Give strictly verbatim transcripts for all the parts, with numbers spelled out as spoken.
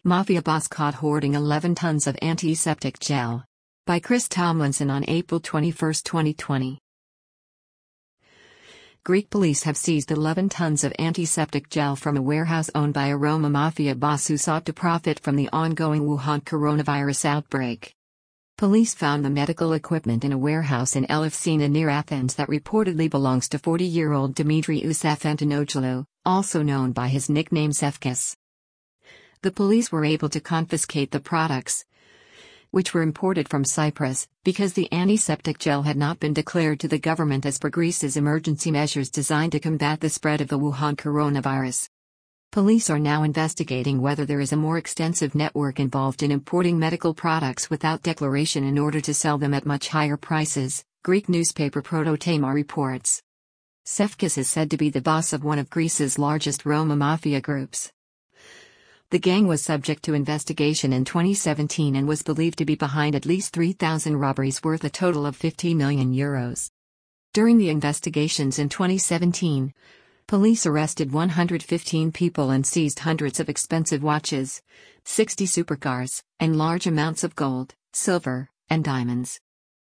Mafia boss caught hoarding eleven tons of antiseptic gel. By Chris Tomlinson on April twenty-first, twenty twenty. Greek police have seized eleven tons of antiseptic gel from a warehouse owned by a Roma mafia boss who sought to profit from the ongoing Wuhan coronavirus outbreak. Police found the medical equipment in a warehouse in Elefsina near Athens that reportedly belongs to forty-year-old Dimitrios Afantinoglou, also known by his nickname Sefkis. The police were able to confiscate the products, which were imported from Cyprus, because the antiseptic gel had not been declared to the government as per Greece's emergency measures designed to combat the spread of the Wuhan coronavirus. Police are now investigating whether there is a more extensive network involved in importing medical products without declaration in order to sell them at much higher prices, Greek newspaper Prototema reports. Sefkis is said to be the boss of one of Greece's largest Roma mafia groups. The gang was subject to investigation in twenty seventeen and was believed to be behind at least three thousand robberies worth a total of fifty million euros. During the investigations in twenty seventeen, police arrested one hundred fifteen people and seized hundreds of expensive watches, sixty supercars, and large amounts of gold, silver, and diamonds.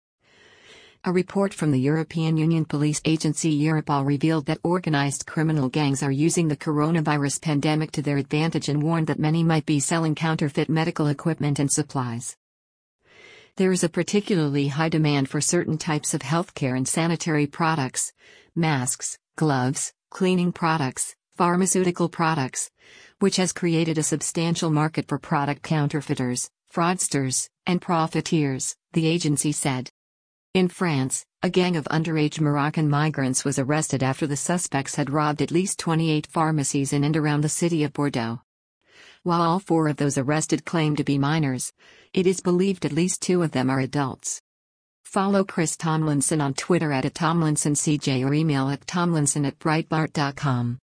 A report from the European Union police agency Europol revealed that organized criminal gangs are using the coronavirus pandemic to their advantage and warned that many might be selling counterfeit medical equipment and supplies. There is a particularly high demand for certain types of healthcare and sanitary products, masks, gloves, cleaning products, pharmaceutical products, which has created a substantial market for product counterfeiters, fraudsters, and profiteers, the agency said. In France, a gang of underage Moroccan migrants was arrested after the suspects had robbed at least twenty-eight pharmacies in and around the city of Bordeaux. While all four of those arrested claim to be minors, it is believed at least two of them are adults. Follow Chris Tomlinson on Twitter at Tomlinson C J or email at tomlinson at breitbart dot com.